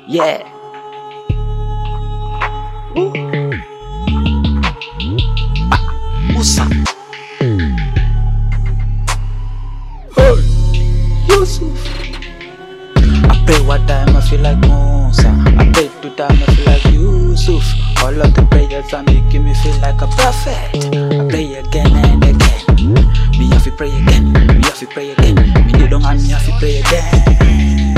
Yeah. Musa. Hey, Yusuf. I pray one time I feel like Musa. I pray two times I feel like Yusuf. All of the prayers are making me feel like a prophet. I pray again and again. Me have to pray again. Me have to pray again. Me need don't and me have to pray again.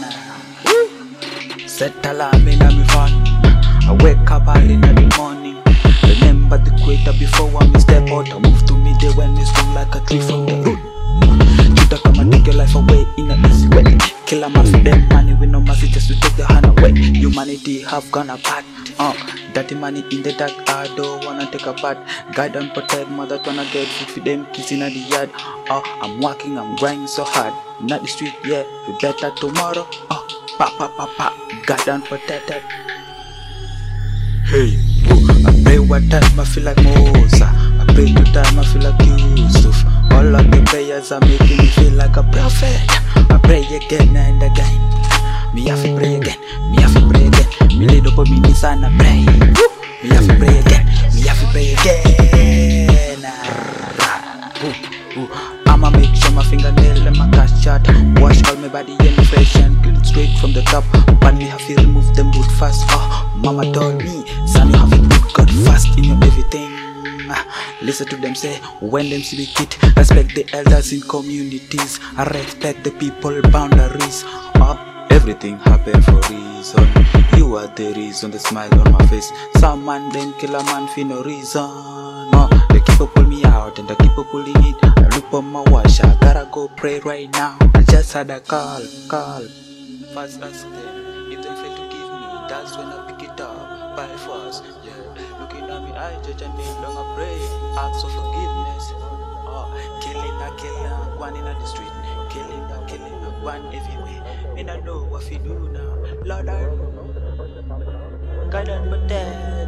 Set alarm in my phone. I wake up early in the morning. Remember the equator before I step out. I move to midday when it's strong like a tree from the root. Judah come and take your life away in an easy way. Kill a man for them money with no mercy just to take the hand away. Humanity have gone apart. Dirty money in the dark, I don't wanna take a part. God don't protect, mother wanna get food for them kids in the yard. I'm working, I'm grinding so hard. Not the street, yeah, we better tomorrow. Pa, God don't protect it. Hey, I pray one time I feel like Musa. I pray two time I feel like Yusuf. All of the prayers are making me feel like a prophet. I pray again and again. Me have to pray again. Me have to pray again. Me lay up on me knees and I pray. Me have to pray again. Me have to pray again. I'ma make sure my fingernail and my cash shot. Wash all my body and fresh and clean straight from the top. But me have to remove them good fast. Mama told me, son, you have to put God fast in your everything. Listen to them say, when them speak it, respect the elders in communities. I respect the people boundaries. Everything happen for reason. You are the reason, the smile on my face. Some man then kill a man for no reason. They keep on pull me out and they keep on pulling it. I look on my watch, I gotta go pray right now. I just had a call. First ask them, if they fail to give me, that's when I pick it up by force. Yeah, looking at me, I judge and they don't pray. Ask for forgiveness. Killing, one in the street. Killing, one everywhere. And I know what we do now. Lord, I know. God and protect.